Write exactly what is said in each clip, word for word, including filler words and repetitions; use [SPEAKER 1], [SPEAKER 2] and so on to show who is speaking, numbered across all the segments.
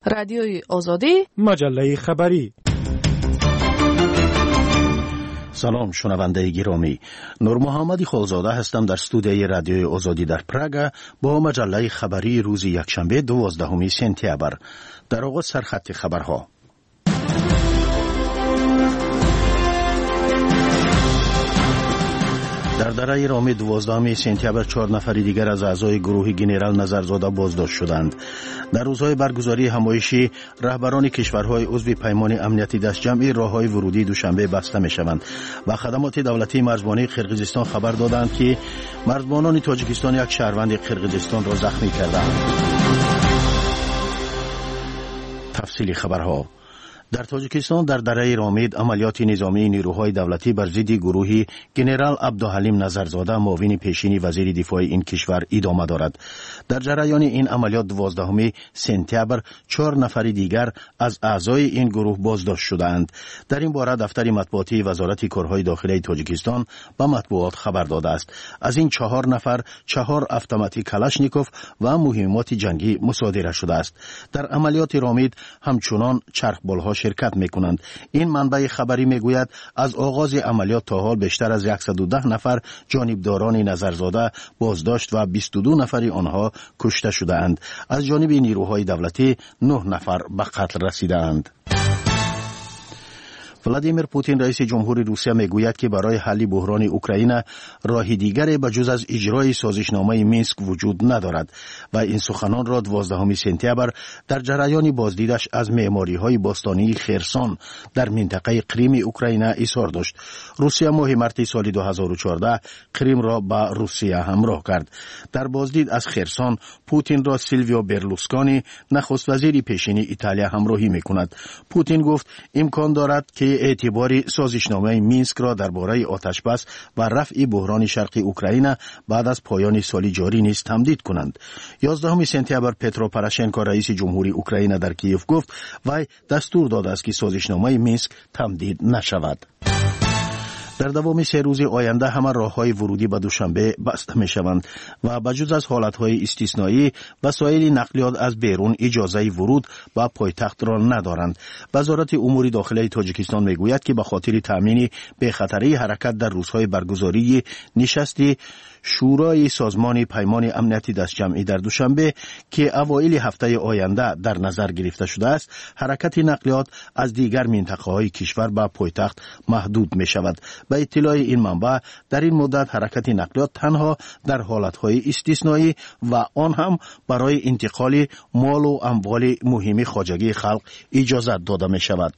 [SPEAKER 1] رادیوی آزادی،
[SPEAKER 2] مجله خبری.
[SPEAKER 3] سلام شنونده گرامی، نور محمدی خالزاده هستم در استودیوی رادیوی آزادی در پراگ با مجله خبری روز یکشنبه دوازدهم سپتامبر. در آغاز سرخط خبرها. در دره رام دوازدهم سپتامبر چهار نفر دیگر از اعضای گروه گنرال نظرزاده بازداشت شدند. در روزهای برگزاری همایشی رهبران کشورهای عضو پیمان امنیتی دستجمعی راههای ورودی دوشنبه بسته می‌شوند و خدمات دولتی مرزبانی قرقیزستان خبر دادند که مرزبانان تاجیکستان یک شهروند قرقیزستان را زخمی کردند. تفصیل خبرها. در تاجیکستان در دره رامید عملیات نظامی نیروهای دولتی بر ضد گروه گنرال عبدالحلیم نظرزاده معاون پیشین وزیر دفاع این کشور ادامه دارد. در جریان این عملیات دوازدهم سپتامبر چهار نفر دیگر از اعضای این گروه بازداشت شدند. در این باره دفتر مطبوعاتی وزارت کارهای داخلی تاجیکستان به مطبوعات خبر داده است. از این چهار نفر چهار اتوماتیک کلاشنیکوف و مهمات جنگی مصادره شده است. در عملیات رامید همچنان چرخبالها شرکت میکنند. این منبع خبری میگوید از آغاز عملیات تا حال بیشتر از صد و ده نفر جانبداران نظرزاده بازداشت و بیست و دو نفر آنها کشته شده اند. از جانب نیروهای دولتی نه نفر به قتل رسیده اند. ولادیمیر پوتین رئیس جمهور روسیه میگوید که برای حل بحران اوکراین راه دیگری به جز از اجرای سازشنامه مینسک وجود ندارد و این سخنان را دوازدهم سپتامبر در جریان بازدیدش از معماری‌های باستانی خرسون در منطقه کریم اوکراین اظهار داشت. روسیه ماه مارس سال دو هزار و چهارده کریم را به روسیه همراه کرد. در بازدید از خرسون پوتین را سیلویو برلوسکونی نخست وزیر پیشین ایتالیا همراهی میکند. پوتین گفت امکان دارد که اعتباری سازشنامه مینسک را درباره آتشبس و رفع بحران شرق اوکراین بعد از پایان سال جاری نیز تمدید کنند. یازدهم سپتامبر پترو پروشنکو رئیس جمهوری اوکراین در کیف گفت وی دستور داده است که سازشنامه مینسک تمدید نشود. در دوام سه روز آینده همه راه‌های ورودی به دوشنبه بسته می‌شوند و بجز از حالت‌های استثنایی وسایل نقلیات از بیرون اجازه ورود به پایتخت را ندارند. وزارت امور داخلی تاجیکستان میگوید که به خاطر تامین بی‌خطری حرکت در روزهای برگزاری نشست شورای سازمان پیمان امنیتی دستجمعی در دوشنبه که اوایل هفته آینده در نظر گرفته شده است، حرکت نقلیات از دیگر منطقه‌های کشور به پایتخت محدود می‌شود. به اطلاع این منبع در این مدت حرکت نقلیات تنها در حالتهای استثنایی و آن هم برای انتقال مال و اموال مهم خواجگی خلق اجازه داده می شود.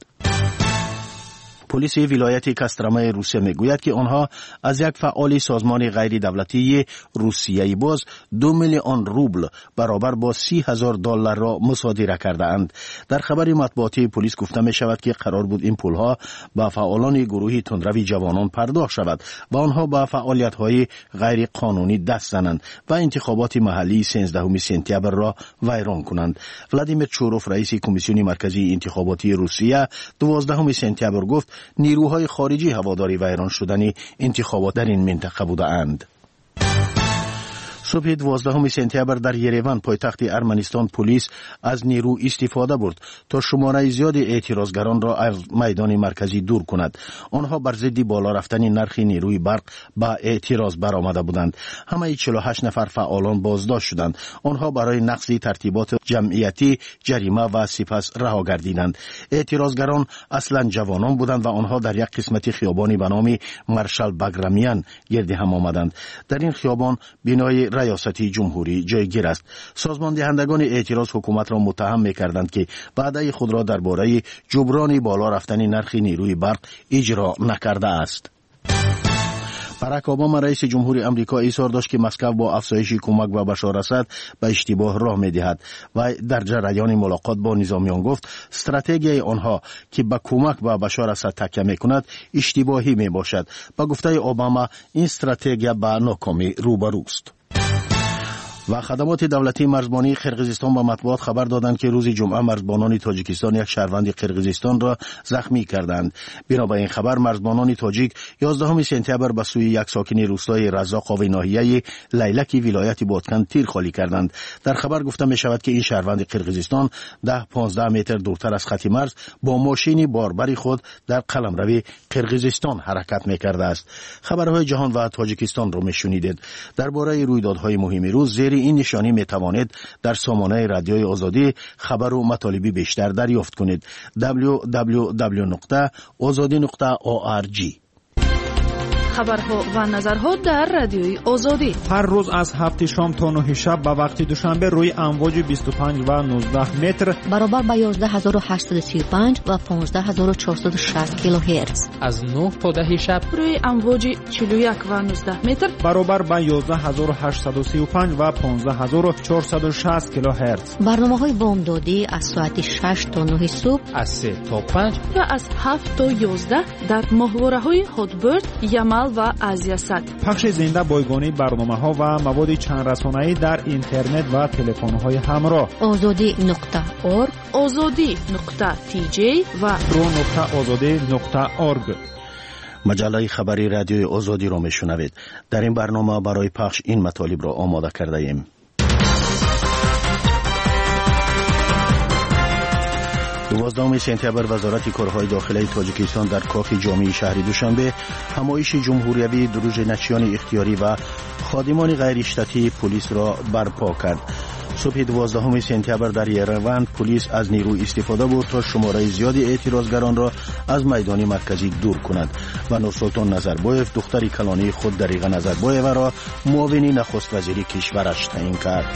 [SPEAKER 3] پلیس ولایت کاسترامای روسیه میگوید که آنها از یک فعال سازمان غیر دولتی روسیه‌ای باز دو میلیون روبل برابر با سی هزار دلار را مصادره کرده اند. در خبر مطبوعاتی پلیس گفته می شود که قرار بود این پولها به فعالان گروه تندروی جوانان پرداخت شود و آنها به فعالیت‌های غیر قانونی دست زنند و انتخابات محلی سیزدهم سپتامبر را ویران کنند. ولادیمیر چوروف رئیس کمیسیون مرکزی انتخاباتی روسیه دوازدهم سپتامبر گفت نیروهای خارجی هواداری ویران شدن انتخابات در این منطقه بودند. صبح دوازدهم سپتامبر در یریوان پایتخت ارمنستان پلیس از نیرو استفاده برد تا شماره زیاد اعتراضگران را از میدان مرکزی دور کند. آنها بر ضد بالا رفتن نرخ نیروی برق با اعتراض برآمده بودند. همه چهل و هشت نفر فعالان بازداشت شدند. آنها برای نقض ترتیبات جمعیتی جریمه و سپس رها گردیدند. اعتراضگران اصلا جوانان بودند و آنها در یک قسمت خیابانی به نام مارشال باگرامیان گرد هم آمدند. در این خیابان بنای ریاستی جمهوری جایگیر است. سازمان دهندگان اعتراض حکومت را متهم می‌کردند که وعده خود را درباره جبران بالا رفتن نرخ نیروی برق اجرا نکرده است. باراک اوباما رئیس جمهوری آمریکا اظهار داشت که مسکو با افزایش کمک به بشار اسد به اشتباه راه می‌دهد و در جریان ملاقات با نظامیان گفت استراتژی آنها که به کمک به بشار اسد تکیه می‌کند اشتباهی میباشد. با گفته اوباما این استراتژی به ناکامی روبروست. و خدمات دولتی مرزبانی قرقیزستان به مطبوعات خبر دادند که روز جمعه مرزبانان تاجیکستان یک شهروند قرقیزستان را زخمی کردند. بنا به این خبر مرزبانان تاجیک یازدهم سپتامبر به سوی یک ساکن روستای رزاق و ناحیه لیلک ولایت بادکن تیر خالی کردند. در خبر گفته می شود که این شهروند قرقیزستان ده پانزده متر دورتر از خط مرز با ماشین باربر خود در قلمرو قرقیزستان حرکت می کرده است. خبرهای جهان و تاجیکستان را می شنیدید. درباره رویدادهای مهم روز زیر این نشانی می توانید در سامانه رادیوی آزادی خبر و مطالبی بیشتر دریافت کنید. دبلیو دبلیو دبلیو نقطه آزادی نقطه او آر جی.
[SPEAKER 1] خبرها و نظرها در رادیوی آزادی
[SPEAKER 2] هر روز از هفت شام تا نه شب به وقت دوشنبه روی امواج بیست و پنج و نوزده متر
[SPEAKER 4] برابر با یازده هزار و هشتصد و سی و پنج و پانزده هزار و چهارصد و شصت کیلوهرتز،
[SPEAKER 5] از نه تا ده شب
[SPEAKER 1] روی امواج چهل و یک و نوزده متر
[SPEAKER 2] برابر با یازده هزار و هشتصد و سی و پنج و پانزده هزار و چهارصد و شصت کیلوهرتز.
[SPEAKER 4] برنامه‌های بامدادی از ساعت شش تا نه صبح،
[SPEAKER 5] از سه تا پنج
[SPEAKER 1] و از هفت تا یازده در ماهواره‌های هاتبرد، یمل و آزیاست.
[SPEAKER 2] پخش زنده بایگانی برنامه‌ها و مواد چند رسانه‌ای در اینترنت و تلفن‌های همراه.
[SPEAKER 4] آزادی نقطه اورگ،
[SPEAKER 1] آزادی نقطه تی جی و
[SPEAKER 2] رو نقطه آزادی نقطه اورگ.
[SPEAKER 3] مجله خبری رادیوی آزادی را میشنوید. در این برنامه برای پخش این مطالب را آماده کرده ایم. دوازدهم سپتامبر وزارت کارهای داخلی تاجیکستان در کاخ جامع شهر دوشنبه همایش جمهوریوی دروژ نچیان اختیاری و خادمان غیر اشتاتی پلیس را برپا کرد. صبح دوازدهم سپتامبر در یروان پلیس از نیروی استفاده بود تا شماره زیادی اعتراضگران را از میدان مرکزی دور کند و نورسلطان نظربایف دختر کلانی خود دریغ نظربایف را معاون نخست وزیر کشورش تعیین کرد.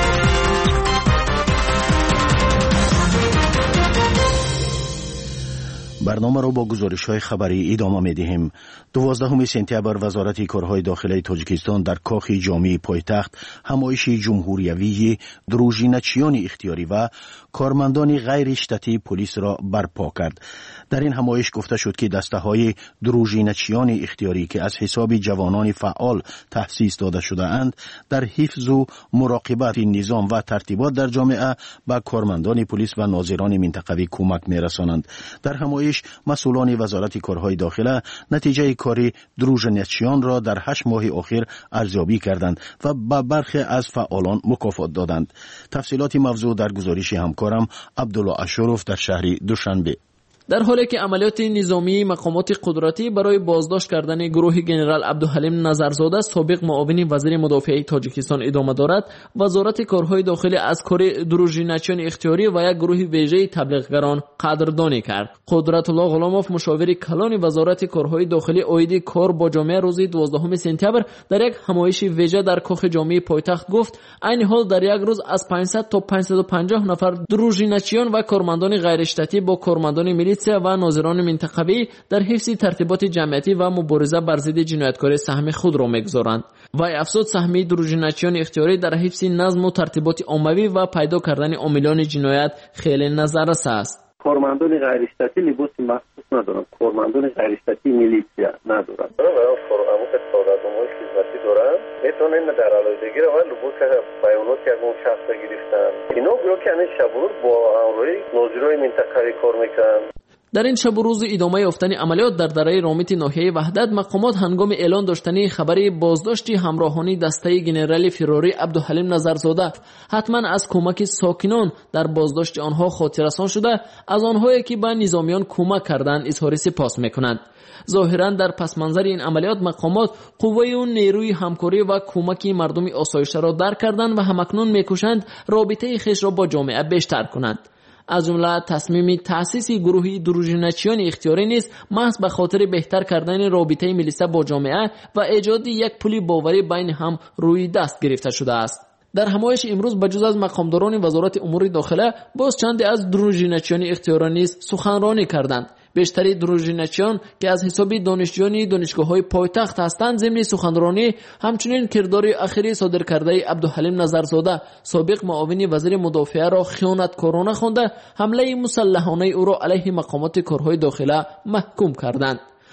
[SPEAKER 3] برنامه را با گزارش‌های خبری ادامه می‌دهیم. دوازدهم سپتامبر وزارت کارهای داخلی تاجیکستان در کاخ جامع پایتخت همایش جمهوریوی دروژ نچیان اختیاری و کارمندان غیر اشتاتی پلیس را برپا کرد. در این همایش گفته شد که دسته‌های دروژ نچیان اختیاری که از حساب جوانان فعال تأسیس داده شده اند در حفظ و مراقبت نظام و ترتیبات در جامعه به کارمندان پلیس و ناظران منطقوی کمک می‌رسانند. در همایش مسئولان وزارت کارهای داخله نتیجه کاری دروژ نچیان را در هشت ماه اخیر ارزیابی کردند و به برخی از فعالان مکافات دادند. تفصیلات موضوع در گزارش همکارم عبدالله اشرف در شهر دوشنبه.
[SPEAKER 5] در حالی که عملیات نظامی مقامات قدرتی برای بازداشت کردن گروه جنرال عبدالحلیم نظرزاده سابق معاون وزیر مدافع تاجیکستان ادامه دارد، وزارت کارهای داخلی از کار دروژ نچیان اختیاری و یک گروه ویژه تبلیغگران قدردانی کرد. قدرت الله غلاموف مشاور کلان وزارت کارهای داخلی عاید کار با جامعه روز دوازدهم سپتامبر در یک همایش ویژه در کاخ جامع پایتخت گفت عین حال در یک روز از پانصد تا پانصد و پنجاه نفر دروژ نچیان و کارمندان غیر اشتاتی با کارمندان ملی و ناظران منطقوی در حفظ ترتیبات جمعیتی و مبارزه بر ضد جنایتکاری سهم خود را می‌گذارند. و افزود سهمی دروژ نچیان اختیاری در حفظ نظم و ترتیبات عمومی و پیدا کردن عاملان جنایت خیلی نظررس است.
[SPEAKER 6] کارمندان غیر اشتاتی لباس مخصوص ندارند، کارمندان غیر اشتاتی میلیشیا ندارند.
[SPEAKER 7] فراموش سعادت‌نامه‌های خدمتی دارند، میتونن در علایدگی و لباس بیانات یک اون شخص گرفتن. اینا گروه که همین شب روز با همراهی ناظرای منطقوی کار میکنن.
[SPEAKER 5] در این شب و روز ادامه یافتن عملیات در دره رامت ناحیه وحدت مقامات هنگام اعلان داشتن خبری بازداشت همراهانی دسته جنرال فراری عبدالحلیم نظرزاده حتما از کمک ساکنان در بازداشت آنها خاطررسان شده از آنهایی که به نظامیان کمک کردند اظهار سپاس میکنند. ظاهرا در پس منظر این عملیات مقامات قوه و نیروی همکاری و کمک مردم آسایشته را درک کردند و همکنون میکوشند رابطه خویش را با جامعه بیشتر کنند. از جمله تصمیم تأسیس گروهی دروژ نچیان اختیاری نیست محض به خاطر بهتر کردن رابطه ملیسا با جامعه و ایجاد یک پل باوری بین هم روی دست گرفته شده است. در همایش امروز بجز از مقامداران وزارت امور داخله باز چند از دروژ نچیان اختیاری نیز سخنرانی کردند. بیشتری دروژ نچیان که از حساب دانشجویان دانشگاه‌های پایتخت هستند ضمن سخنرانی همچنین کردار اخیری صادر کرده عبدالحلیم نظرزاده سابق معاون وزیر مدافع را خیانتکارانه خوانده حمله مسلحانه او را علیه مقامات کارهای داخله محکوم کردند.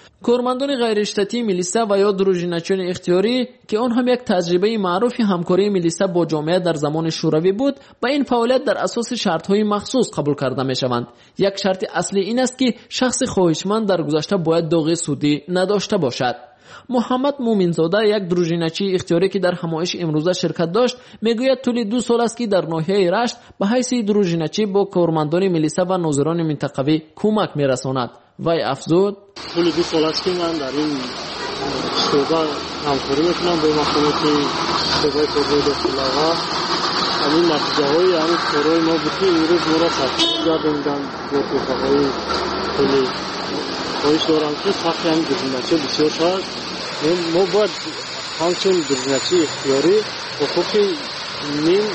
[SPEAKER 5] کارمندان غیر اشتاتی میلیسا و یا دروژینچیان اختیاری که آن هم یک تجربه معروف همکاری میلیسا با جامعه در زمان شوروی بود، با این فعالیت در اساس شرط‌های مخصوص قبول کرده می‌شوند. یک شرط اصلی این است که شخص خواهشمند در گذشته باید داغ سودی نداشته باشد. محمد مومنزاده، یک دروژینچی اختیاری که در همایش امروزه شرکت داشت، میگوید طول دو سال است که در ناحیه رشت به حیث دروژینچی با کارمندان میلیسا و ناظران منطقوی کمک میرساند. وی افزود:
[SPEAKER 8] طول دو سال است که من در این شعبه همکاری میکنم با مقامات شعبه کارهای داخلی و همین نتیجه های همین کارهای ما بود که این روز ما را تحقیق گرداندن با توفیقهای خیلی خواهش دارم که سخت همین دروژینچی بسیار شد. ما باید همچون دروژینچی اختیاری حقوق نیم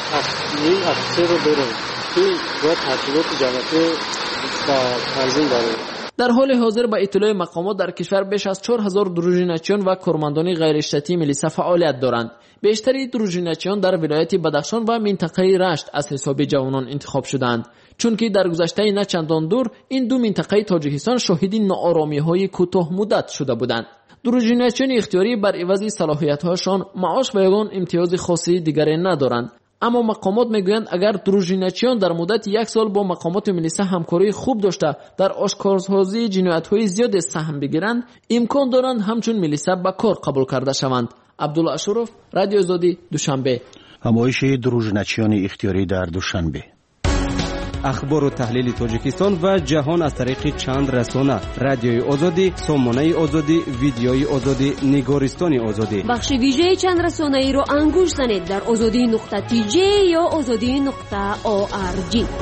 [SPEAKER 8] افسر رو داریم که باید تحصیلات جمعیتی و تنظیم داریم.
[SPEAKER 5] در حال حاضر با اطلاع مقامات در کشور بیش از چهار هزار دروژینچیان و کارمندان غیر اشتاتی میلیسا فعالیت دارند. بیشتری دروژینچیان در ولایت بدخشان و منطقه رشت از حساب جوانان انتخاب شدند، چون که در گذشته نه چندان دور این دو منطقه تاجیکستان شاهد ناآرامی‌های کوتاه مدت شده بودند. دروژینچیان اختیاری بر عوض صلاحیت‌هاشان معاش و یگان امتیاز خاصی دیگری ندارند. اما مقامات میگویند اگر دروژینچیان در مدت یک سال با مقامات میلیسا همکاری خوب داشته در آشکارسازی جنایت‌های زیاد سهم بگیرند، امکان دارند همچون میلیسا به کار قبول کرده شوند. عبدالله اشرف، رادیو آزادی، دوشنبه.
[SPEAKER 3] همایش دروژینچیان اختیاری در دوشنبه.
[SPEAKER 9] اخبار و تحلیل تاجیکستان و جهان از طریق چند رسانه: رادیوی آزادی، سامانه آزادی، ویدیوی آزادی، نگارستان آزادی.
[SPEAKER 10] بخش ویژه چند رسانه ای رو انگوش زنید در آزادی نقطه تی جی یا آزادی نقطه او آر جی.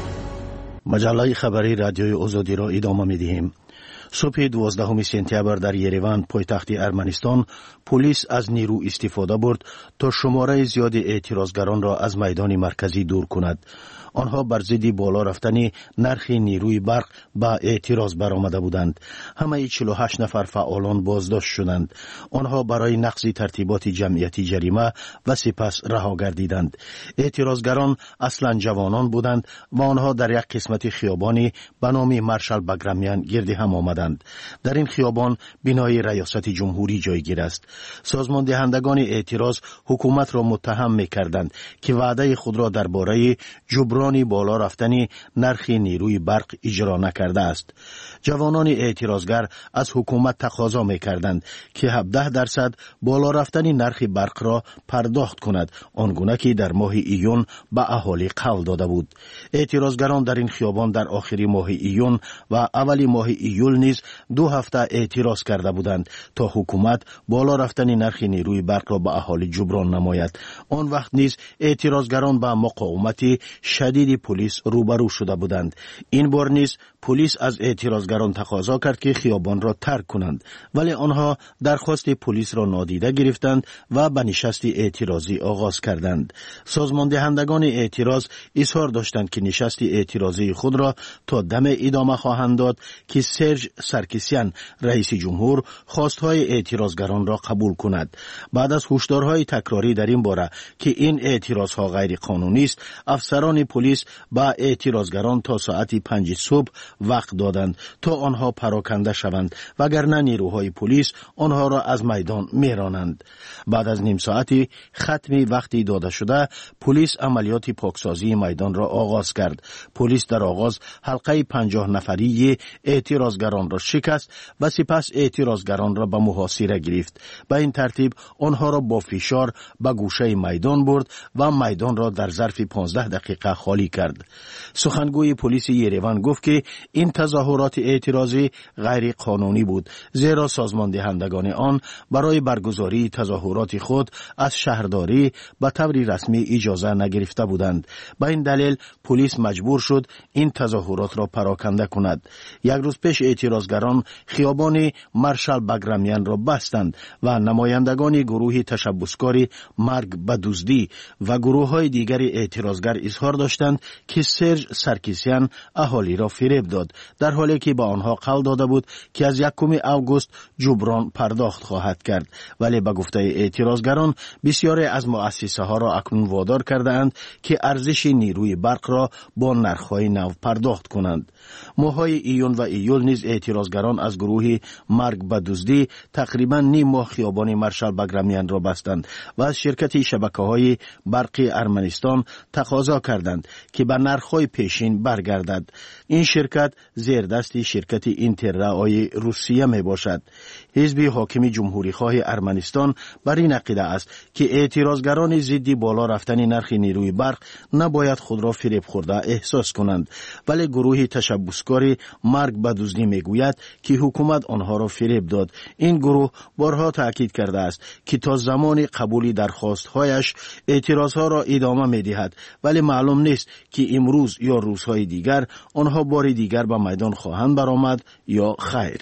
[SPEAKER 3] مجله خبری رادیوی آزادی را ادامه می‌دهیم. صبح دوازدهم سپتامبر در یریوان پایتخت ارمنستان پلیس از نیرو استفاده برد تا شماره زیاد اعتراضگران را از میدان مرکزی دور کند. آنها بر ضد بالا رفتن نرخ نیروی برق با اعتراض برآمده بودند. همه چهل و هشت نفر فعالان بازداشت شدند. آنها برای نقض ترتیبات جمعیتی جریمه و سپس رها گردیدند. اعتراضگران اصلا جوانان بودند و آنها در یک قسمت خیابانی به نام مارشال باگرامیان گرد هم آمدند. در این خیابان بنای ریاست جمهوری جایگیر است. سازمان دهندگان اعتراض حکومت را متهم می‌کردند که وعده خود را درباره جبران بالا رفتن نرخ نیروی برق اجرا نکرده است. جوانان اعتراضگر از حکومت تقاضا می‌کردند که هفده درصد بالا رفتن نرخ برق را پرداخت کند، آنگونه که در ماه ایون به اهالی قول داده بود. اعتراضگران در این خیابان در آخر ماه ایون و اول ماه ایول نیز دو هفته اعتراض کرده بودند تا حکومت بالا رفتن نرخ نیروی برق را به اهالی جبران نماید. آن وقت نیز اعتراضگران با مقاومت شدید پلیس روبرو شده بودند. این بار نیز پلیس از اعتراضگران تقاضا کرد که خیابان را ترک کنند، ولی آنها درخواست پلیس را نادیده گرفتند و به نشست اعتراضی آغاز کردند. سازمان دهندگان اعتراض اظهار داشتند که نشست اعتراضی خود را تا دم ادامه خواهند داد که سرژ سرکیسیان رئیس جمهور خواستهای اعتراضگران را قبول کند. بعد از هشدارهای تکراری در این باره که این اعتراضها غیر قانونی است، افسران پلیس با اعتراضگران تا ساعت پنج صبح وقت دادند تا آنها پراکنده شوند، وگرنه نیروهای پلیس آنها را از میدان میرانند. بعد از نیم ساعتی ختم وقتی داده شده، پلیس عملیات پاکسازی میدان را آغاز کرد. پلیس در آغاز حلقه پنجاه نفری اعتراضگران را شکست و سپس اعتراضگران را به محاصره گرفت. به این ترتیب آنها را با فشار به گوشه میدان برد و میدان را در ظرف پانزده دقیقه خالی کرد. سخنگوی پلیس یریوان گفت که این تظاهرات اعتراضی غیر قانونی بود، زیرا سازمان دهندگان آن برای برگزاری تظاهرات خود از شهرداری به طور رسمی اجازه نگرفته بودند. به این دلیل پلیس مجبور شد این تظاهرات را پراکنده کند. یک روز پیش اعتراضگران خیابان مارشال باگرامیان را بستند و نمایندگان گروه تشبسکاری مرگ به دزدی و گروه های دیگر اعتراضگر اظهار داشتند نوشتند که سرژ سرکیسیان اهالی را فریب داد، در حالی که به آنها قول داده بود که از یکم آگوست جبران پرداخت خواهد کرد. ولی به گفته اعتراضگران بسیاری از مؤسسه ها را اکنون وادار کرده اند که ارزش نیروی برق را با نرخ‌های نو پرداخت کنند. ماه‌های ایون و ایول نیز اعتراضگران از گروه مرگ به دزدی تقریبا نیم ماه خیابان مارشال بگرامیان را بستند و از شرکت شبکه‌های برقی ارمنستان تقاضا کردند که به نرخ‌های پیشین برگردد. این شرکت زیر دست شرکت اینتررای روسیه می باشد. حزب حاکم جمهوری خواه ارمنستان بر این عقیده است که اعتراضگران ضد بالا رفتن نرخ نیروی برق نباید خود را فریب خورده احساس کنند، ولی گروه تشبسکار مرگ به دزدی میگوید که حکومت آنها را فریب داد. این گروه بارها تاکید کرده است که تا زمان قبول درخواست‌هایش اعتراضها را ادامه می‌دهد، ولی معلوم نیست که امروز یا روزهای دیگر آنها بار دیگر به میدان خواهند برآمد یا خیر.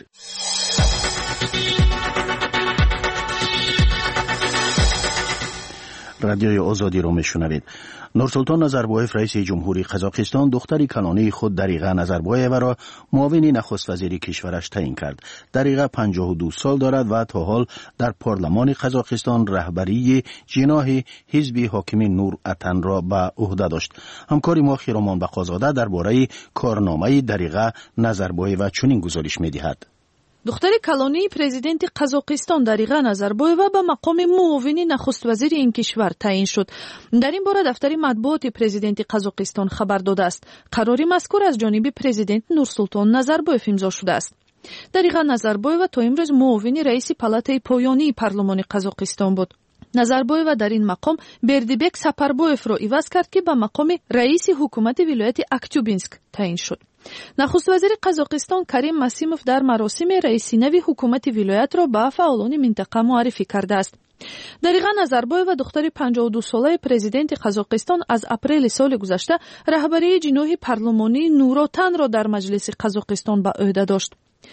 [SPEAKER 3] رادیوی آزادی رو میشنوید. نورسلطان نظربایف رئیس جمهوری قزاقستان دختری کلانی خود دریغه نظربایف را معاون نخست وزیر کشورش تعیین کرد. دریغه پنجاه و دو سال دارد و تا حال در پارلمان قزاقستان رهبری جناح حزب حاکم نور اتن را به عهده داشت. همکاری ما خیرامان بقازاده درباره کارنامه دریغه نظربایف چنین گزارش می‌دهد.
[SPEAKER 1] دختری کلانی پرزیدنت قزاقستان دریغه نظربایف به مقام معاون نخست وزیر این کشور تعیین شد. در این باره دفتر مطبوعات پرزیدنت قزاقستان خبر داده است. قرار مذکور از جانب پرزیدنت نورسلطان نظربایف امضا شده است. دریغه نظربایف تا امروز معاون رئیس پالاتای پایانی پارلمان قزاقستان بود. نظربایف در این مقام بردیبک سپربایف را عوض کرد که به مقام رئیس حکومت ولایت اکتیوبینسک تعیین شد. نخست وزیر قزاقستان کریم مسیموف در مراسم رئیسی نوی حکومت ولایت را به فعالان منطقه معرفی کرده است. دریغه نظربایف و دختر پنجاه و دو ساله پرزیدنت قزاقستان از اپریل سال گذشته رهبری جناح پارلمانی نوراتن را در مجلس قزاقستان به عهده داشت.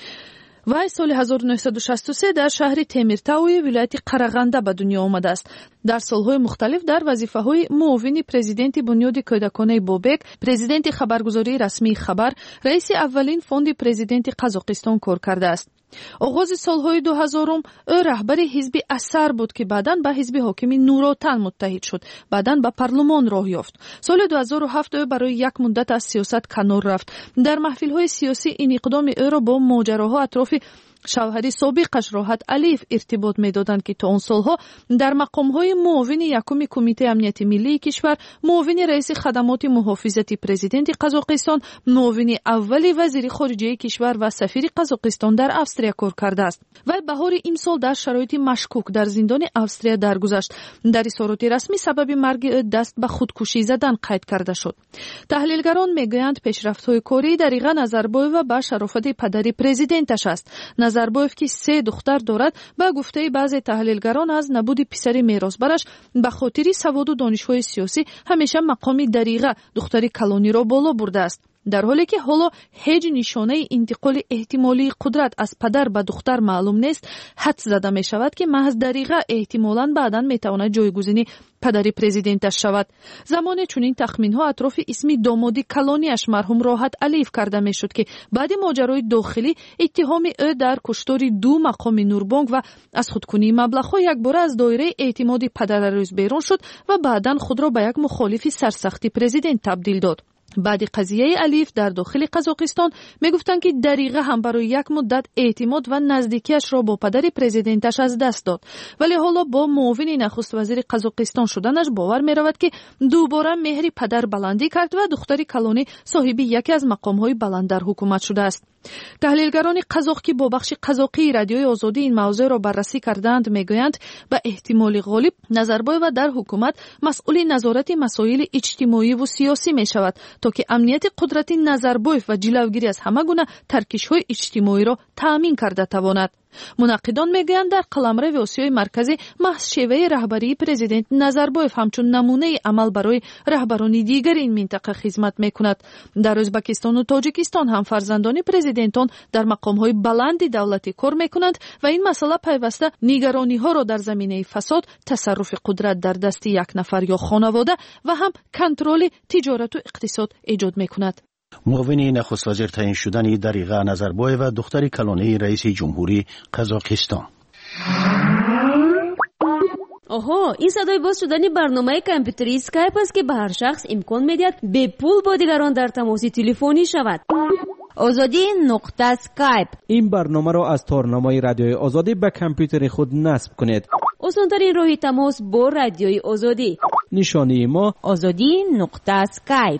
[SPEAKER 1] وی سال هزار و نهصد و شصت و سه در شهر تمیرتاوی ولایت قرغنده به دنیا آمده است. در سالهای مختلف در وظیفه‌های معاون پرزیدنت بنیاد کودکانه بابک، پرزیدنت خبرگزاری رسمی خبر، رئیس اولین فوند پرزیدنت قزاقستان کار کرده است. آغاز سالهای دو هزارم او رهبر حزب اثر بود که بعداً به حزب حاکم نوراتن متحد شد، بعداً به پارلمان راه یافت. سال دو هزار و هفت او برای یک مدت از سیاست کنار رفت. در محفل‌های سیاسی این اقدام او را با ماجراها اطراف شوهر سابقش راحت علیف ارتباط می‌دادند که تا آن سالها در مقام‌های معاون یکم کمیته امنیت ملی کشور، معاون رئیس خدمات محافظت پرزیدنت قزاقستان، معاون اول وزیر خارجه کشور و سفیر قزاقستان در استرالیا کار کرده است. و بهار امسال در شرایط مشکوک در زندان استرالیا درگذشت. در اظهارات رسمی سبب مرگ دست به خودکشی زدن قید کرده شد. تحلیلگران میگویند پیشرفت‌های کاری دریغه نظربایف به شرافت پدر پرزیدنتش است. نظربایف که سه دختر دارد به گفته بعضی تحلیلگران از نبود پسر میراثبرش به خاطر سواد و دانش‌های سیاسی همیشه مقام دریغه دختری کلانی را بالا برده است. در حالی که حالا هیچ نشانه انتقال احتمالی قدرت از پدر به دختر معلوم نیست، حدس زده می شود که محض دریغه احتمالاً بعداً می تواند جایگزین پدر پرزیدنتش شود. زمان چنین تخمین‌ها اطراف اسم دامادی کلانیش مرحوم راحت علیف کرده می شد که بعد ماجرای داخلی اتهام او در کشتار دو مقام نوربانک و از خودکنی مبلغ‌ها یک بار از دایره اعتماد پدرعریض بیرون شد و بعداً خود را به یک مخالف سرسختی پرزیدنت تبدیل داد. بعد قضیه الیف در داخل قزاقستان میگفتند که دریغه هم برای یک مدت اعتماد و نزدیکیش را با پدر پرزیدنتش از دست داد، ولی حالا با معاون نخست وزیر قزاقستان شدنش باور می رود که دوباره مهر پدر بلندی کرد و دختری کلانی صاحب یکی از مقام‌های بلند در حکومت شده است. تحلیلگران قزاق که با بخش قزاقی رادیوی آزادی این موضوع را بررسی کردند میگویند به احتمال غالب نظربایف در حکومت مسئول نظارت مسائل اجتماعی و سیاسی می شود تا که امنیت قدرت نظربایف و جلوگیری از همه گونه ترکش‌های اجتماعی را تأمین کرده تواند. منقدان میگویند در قلمرو آسیای مرکزی محض شیوه رهبری پرزیدنت نظربایف همچون نمونه عمل برای رهبران دیگر این منطقه خدمت میکند. در ازبکستان و تاجیکستان هم فرزندان پرزیدنتان در مقامهای بلند دولتی کار میکنند و این مسئله پیوسته نگرانی ها را در زمینه فساد، تصرف قدرت در دست یک نفر یا خانواده و هم کنترل تجارت و اقتصاد ایجاد میکند.
[SPEAKER 3] معاون نخست وزیر تعیین شدن دریغه نظربایف و دختر کلانه رئیس جمهوری قزاقستان.
[SPEAKER 10] آها، این صدای باز شدنی برنامه کامپیوتری اسکایپ است که به هر شخص امکان میدهد به پول با دیگران در تماس تلفنی شود.
[SPEAKER 11] آزادی نقطه اسکایپ.
[SPEAKER 9] این برنامه را از تارنمای رادیوی آزادی به کامپیوتر خود نصب کنید.
[SPEAKER 10] آسان‌ترین راه تماس با رادیوی آزادی.
[SPEAKER 9] نشانی ما
[SPEAKER 11] آزادی نقطه اسکایپ.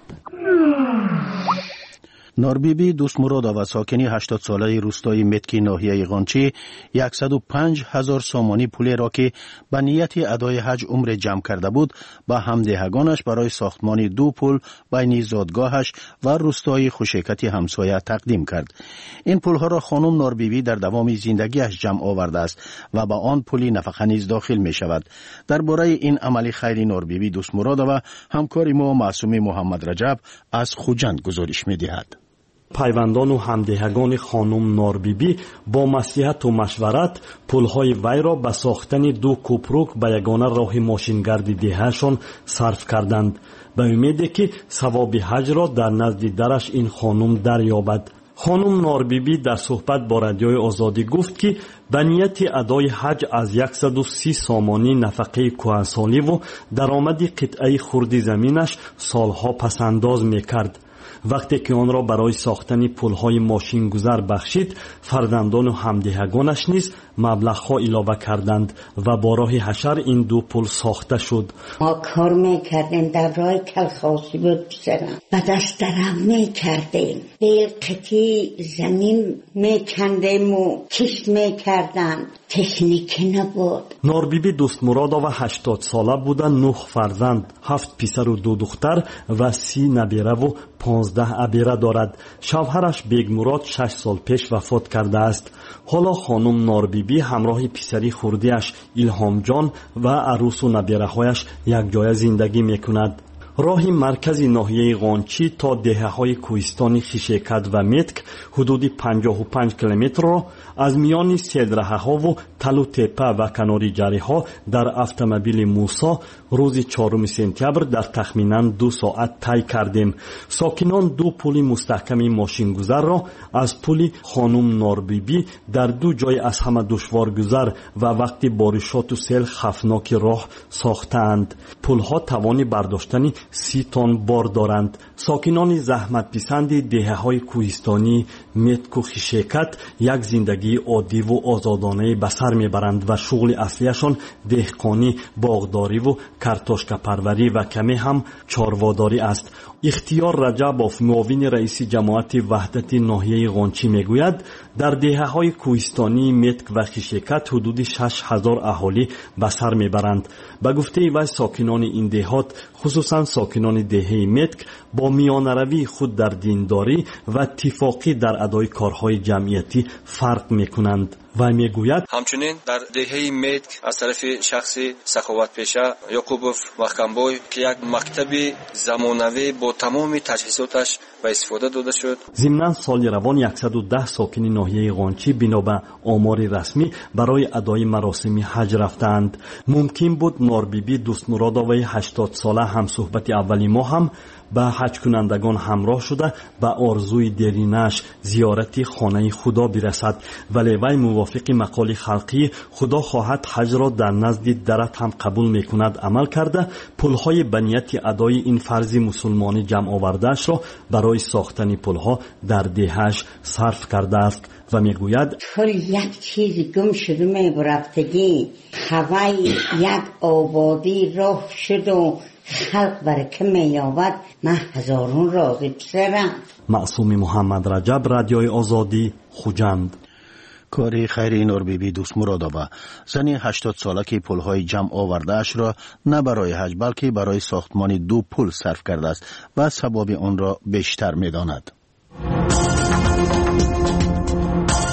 [SPEAKER 3] ناربیبی دوستمراد و ساکنی هشتاد ساله روستای متکی ناحیه قانچی صد و پنج هزار سامانی پولی را که به نیت ادای حج عمره جمع کرده بود به همدهگانش برای ساختمان دو پل بین زادگاهش و روستای خوشیکتی همسایه تقدیم کرد. این پلها را خانم ناربیبی در دوام زندگیش جمع آورده است و به آن پلی نفقه نیز داخل می شود. درباره این عملی خیری ناربیبی دوستمراد و همکار ما معصوم محمد رجب از خوجند گزارش می دهد.
[SPEAKER 12] پیوندان و همدهگان خانم ناربیبی با مصلحت و مشورت پلهای وی را به ساختن دو کوپروک به یگانه راه ماشینگرد دههشان صرف کردند به امیدی که ثواب حج را در نزد درش این خانم دریابد. خانم ناربیبی در صحبت با رادیوی آزادی گفت که به نیت ادای حج از صد و سی سامانی نفقه کهنسالی و درآمد قطعه خرد زمینش سالها پسنداز میکرد. وقتی که آن را برای ساختن پلهای ماشین گذر بخشید، فرزندان و همدهگانش نیز مبلغ‌ها اضافه کردند و با راه حشر این دو پل ساخته شد.
[SPEAKER 13] ما کار میکردیم در راه کلخاسی بود بسرم و دست درم میکردیم، بیل قطعی زمین میکندیم و کشت میکردند، تکنیکی نبود.
[SPEAKER 12] ناربیبی دوستمراد و هشتاد ساله بودن، نه فرزند، هفت پسر و دو دختر و سی نبیره و پانزده ابیره دارد. شوهرش بیگ مراد شش سال پیش وفات کرده است. حالا خانم ناربیبی همراه پسری خردیش الهام جان و عروس و نبیره هایش یک جای زندگی میکند. راه مرکزی ناحیه قانچی تا دهه های کوهستانی خیشیکت و متک حدود پنجاه و پنج کیلومتر را از میان سیلرهه ها و تلو تپه و کناری جری ها در اتومبیل موسی روز چهارم سپتامبر در تخمینا دو ساعت طی کردیم. ساکنان دو پل مستحکم ماشین گذر را از پل خانم ناربیبی در دو جای از همه دشوار گذر و وقتی بارشات و سیل خفناک راه ساختند. پل ها توان برداشتن سی تن بار دارند. ساکنان زحمت پسند دهه های کوهستانی متک و خیشیکت یک زندگی عادی و آزادانه به سر میبرند و شغل اصلیشان دهقانی، باغداری و کارتوشکا پروری و کمی هم چارواداری است. اختیار رجبوف، معاون رئیس جماعت وحدت ناحیه قانچی میگوید در دهه های کوهستانی متک و خیشیکت حدود شش هزار اهالی به سر میبرند. به گفته وی ساکنان این دهات، خصوصا ساکنان دهه متک، با میانروی خود در دینداری و اتفاقی در ادای کارهای جمعیتی فرق میکنند. و میگوید
[SPEAKER 14] همچنین در دهه متک از طرف شخص سخاوت پیشه یعقوبوف محکمبوی که یک مکتب زمانوی با تمام تجهیزاتش و استفاده داده شد.
[SPEAKER 12] ضمن سال روان صد و ده ساکن ناحیه قانچی بنا به آمار رسمی برای ادای مراسم حج رفتند. ممکن بود ناربیبی دوستمراد و هشتاد ساله هم صحبت اولی ما هم به حج کنندگان همراه شده به آرزوی دلینش زیارت خانه خدا برسد، ولی وی موافق مقال خلقی خدا خواهد حج را در نزد درت هم قبول میکند عمل کرده پلهای بنیت ادای این فرض مسلمانی جمع آوردهش را برای ساختن پلها در دهش صرف کرده است و میگوید
[SPEAKER 13] کل یک چیز گم شده میبرفتگی، هوای یک آبادی راه شد و خلق برکه میابد. من هزارون راضی پسرم.
[SPEAKER 12] معصوم محمد رجب، رادیوی آزادی، خوجند.
[SPEAKER 3] کاری خیری ناربیبی دوستمرادова زنی هشتاد ساله که پلهای جمع آورده اش را نه برای حج بلکه برای ساختمان دو پل صرف کرده است و ثواب آن را بیشتر می‌داند.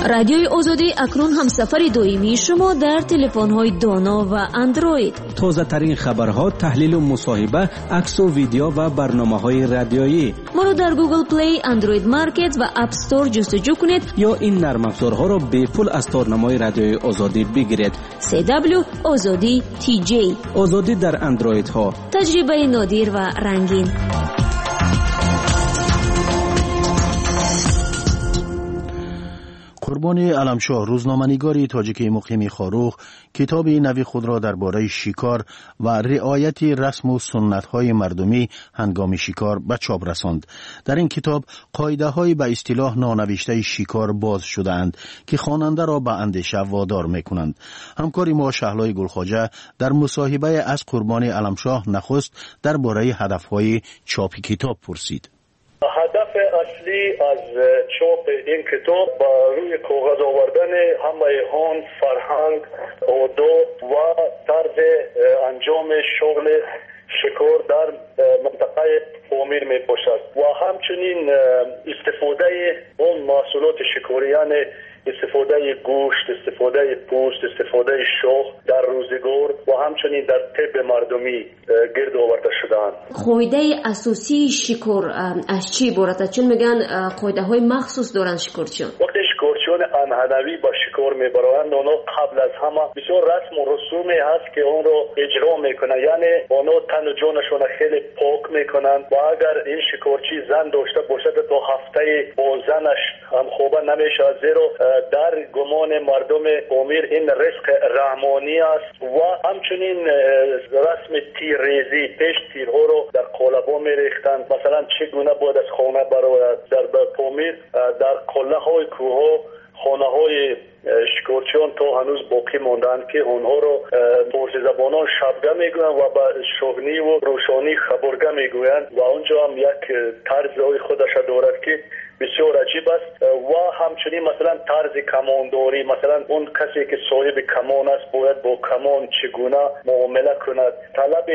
[SPEAKER 10] رادیوی آزادی اکنون همسفر دائمی شما در تلفن‌های دانا و اندروید.
[SPEAKER 9] تازه ترین خبرها، تحلیل و مصاحبه، عکس و ویدیو و برنامه‌های رادیویی.
[SPEAKER 10] ما رو در گوگل پلی، اندروید مارکت و اپ استور جستجو کنید
[SPEAKER 9] یا این نرم افزارها را به پول از تارنمای رادیوی آزادی بگیرید.
[SPEAKER 10] سی دبلیو آزادی تی جی.
[SPEAKER 9] آزادی در اندروید ها.
[SPEAKER 10] تجربه نادر و رنگین.
[SPEAKER 3] قربانی علمشاه، روزنامه‌نگاری تاجیکی مقیم خاروخ، کتاب نوی خود را درباره شکار و رعایت رسم و سنت‌های مردمی هنگام شکار به چاپ رساند. در این کتاب قاعده‌های به اصطلاح نانوشته شکار باز شده‌اند که خواننده را به اندیشه وادار می‌کنند. همکاری ما شهلای گلخواجه در مصاحبه از قربانی علمشاه نخست درباره هدف‌های چاپ کتاب پرسید.
[SPEAKER 15] هدف اصلی از چاپ این کتاب با روی کاغذ آوردن همه هان، فرهنگ، آداب و طرز انجام شغل شکار در منطقه پامیر می باشد و همچنین استفاده اون محصولات شکاری، یعنی استفاده گوشت، استفاده پوست، استفاده شاخ در روزگار و همچنین در طب مردمی گرد آورده شدند.
[SPEAKER 10] قاعده اساسی شکار از چی عبارته؟ چون میگن قاعده های مخصوص دارن شکارچیان.
[SPEAKER 15] وقتی شکارچیان انحنوی با شکار میبرند، اونا قبل از همه بسیار رسم و رسومی هست که اون رو اجرا میکنن، یعنی اونا تن و جانشون خیلی پاک میکنن و اگر این شکارچی زن داشته باشد تا هفته با زنش هم خوبه نمیشه، زیرا در گمان مردم امیر این رزق رحمانی است و همچنین رسم تیرریزی، پیش تیرها رو در قالب‌ها میریختند. مثلا چگونه باید از خانه برآید در پامیر، در قله های کوه خانه های شکارچیان تا هنوز باقی ماندند که اونها رو فارسی زبانان شبگه میگویند و به شغنی و روشانی خبرگه میگویند و اونجا هم یک طرز خودش دارد که بسیار عجیب است و همچنین مثلا طرز کمانداری، مثلا اون کسی که صاحب کمان است باید با کمان چگونه معامله کند. طلب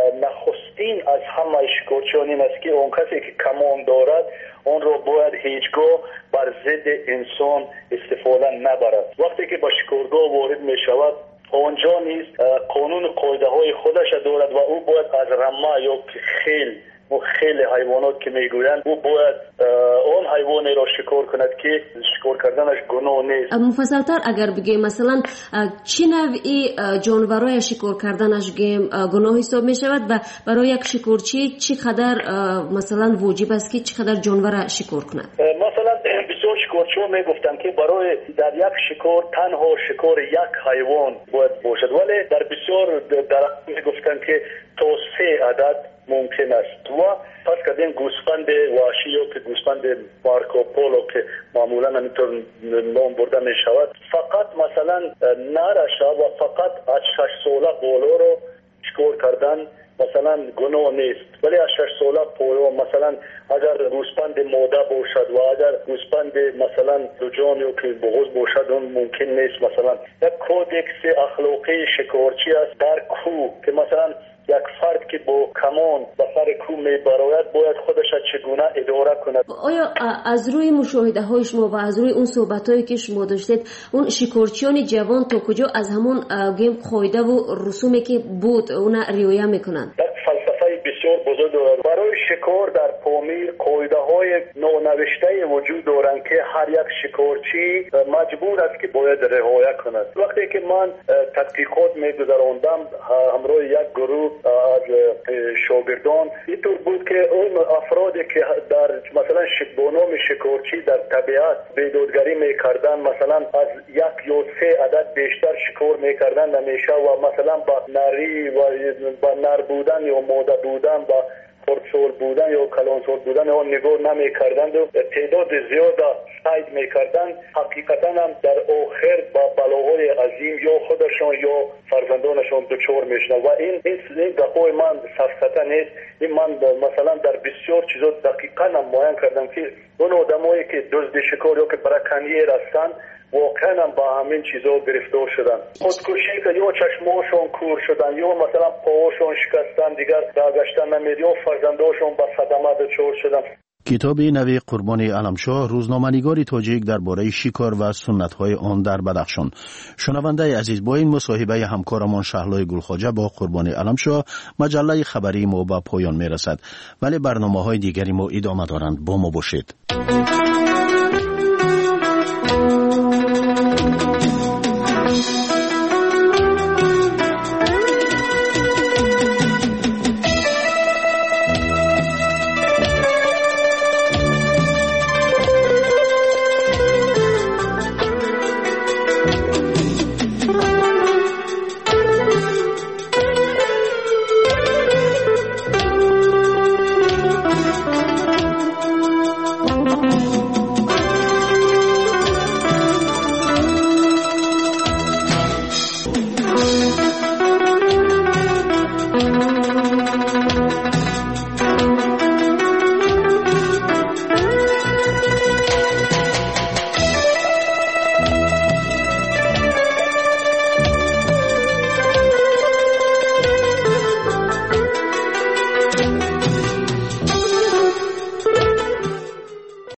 [SPEAKER 15] نخستین از همه شکارچیان این است که اون کسی که کمان دارد اون رو باید هیچگاه بر ضد انسان استفاده نبرد. وقتی که به شکارگاه وارد می شود اونجا نیز قانون قاعده های خودش دارد و او باید از رمه یا خیل و خیلی حیوانات که میگویند او باید اون حیوانی را شکار کند که شکار کردنش گناه نیست.
[SPEAKER 10] مفصلتر اگر بگیم مثلا چه نوعی جانورای شکار کردنش گیم گناه حساب می شود و برای یک شکارچی چقدر مثلا واجب است که چقدر جانور شکار کند؟
[SPEAKER 15] مثلا بسیار شکارچی‌ها میگفتند که برای در یک شکار تنها شکار یک حیوان باید باشد، ولی در بسیار در میگفتند که تا سه عدد ممکن است و پس کردیم گوسفند وحشی یا که گوسفند مارکوپولو که معمولا همینطور نام برده می شود فقط مثلا نرش و فقط از شش ساله بالا رو شکار کردن مثلا گناه نیست، ولی از شش ساله پایین مثلا اگر گوسفند ماده باشد و اگر گوسفند مثلا دو جان یا که بغض باشد اون ممکن نیست. مثلا یک کودکس اخلاقی شکارچی است در کوه که مثلا یک فرد که با کمان و سر کوه میبراید باید خودش چگونه اداره کند.
[SPEAKER 10] آیا از روی مشاهده های شما و از روی اون صحبت هایی که شما داشتید اون شکارچیان جوان تا کجا از همون گیم قاعده و رسومی که بود اون رعایت میکنند؟
[SPEAKER 15] فلسفه بسیار بزرگ دارد. برای شکار در پامیر قاعده های نانوشته وجود دارند که هر یک شکارچی مجبور است که باید رعایت کند. وقتی که من تحقیقات میگذراندم همراه یک گروه از شاگردان اینطور بود که اون افرادی که در مثلا بانام شکارچی در طبیعت بیدادگری میکردن مثلا از یک یا سه عدد بیشتر شکار میکردن نمیشه و مثلا با نری و با نر بودن یا ماده بودن با خردسال بودن یا کلانسال بودن یا نگاه نمی کردند و تعداد زیاد سعی می کردند حقیقتا هم در آخر با بلاهای عظیم یا خودشان یا فرزندانشان دچار میشن و این این دقای من سفسطه نیست. این من مثلا در بسیار چیزا دقیقا هم معاین کردم که اون آدمایی که دزد شکار یا که برکنیر هستند واقعا هم با همین چیزا گرفتار شدن. خودکشی که یا چشماشون کور شدن یا مثلا پاهاشون شکستن دیگر برگشتن نمید یا فرزنداشون با صدمه دچار شدن.
[SPEAKER 3] کتاب نوی قربانی علمشاه، روزنامه‌نگار تاجیک درباره شکار و سنت‌های آن در بدخشان. شنونده عزیز، با این مصاحبه همکارمان شهلای گلخواجه با قربانی علمشاه مجله خبری ما به پایان میرسد، ولی برنامه‌های دیگری ما ادامه دارند. با ما باشید.